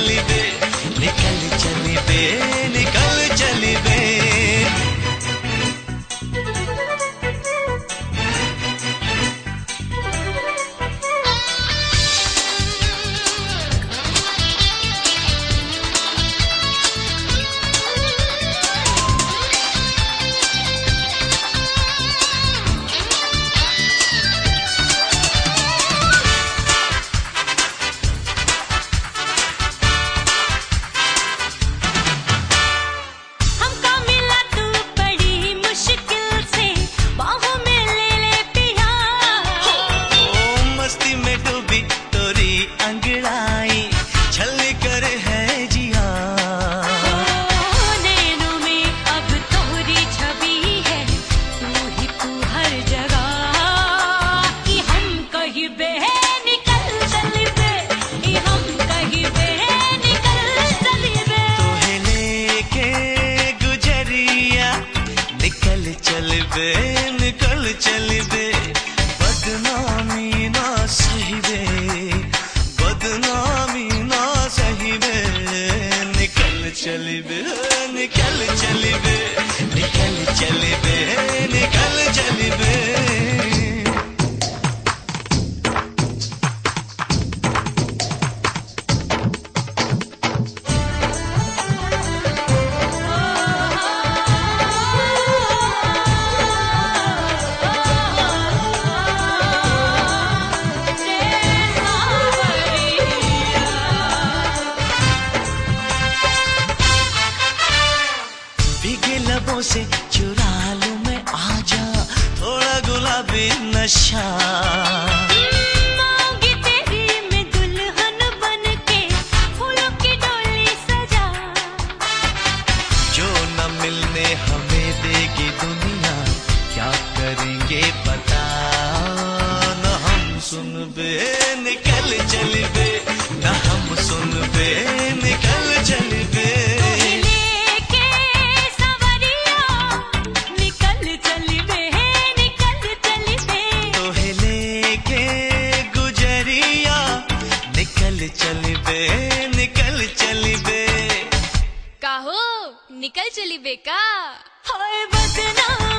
चली बे, निकल चली बे, निकल चली बे। निकल चली बे, बदनामी ना सही बे, बदनामी ना सही बे। निकल चली बे, निकल चली बे, निकल चली बे, निकल चली बे। भीगे लबों से चुरा लूं मैं, आजा थोड़ा गुलाबी नशा। मांगी तेरी मैं दुल्हन बनके, फूलों की डोली सजा। जो न मिलने हमें देगी दुनिया, क्या करेंगे पता न हम सुन बे, निकल चली बे, न हम सुन बे, निकल चली बे। चली बे, निकल चली बे। काहो निकल चली बे का, हाय बदनाम